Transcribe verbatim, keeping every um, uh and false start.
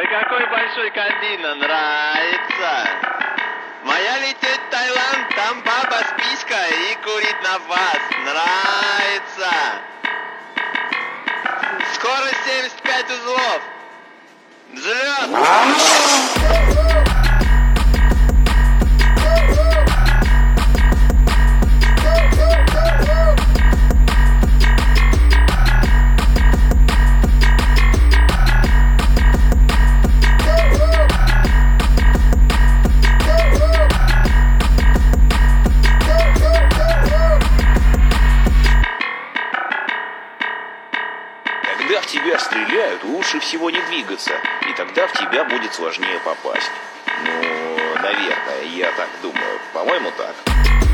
какой большой кабина, нравится. Моя летит в Таиланд, там баба с писькой и курит на вас, нравится. Скорость семьдесят пять узлов. Взлет. Когда в тебя стреляют, лучше всего не двигаться, и тогда в тебя будет сложнее попасть. Ну, наверное, я так думаю. По-моему, так.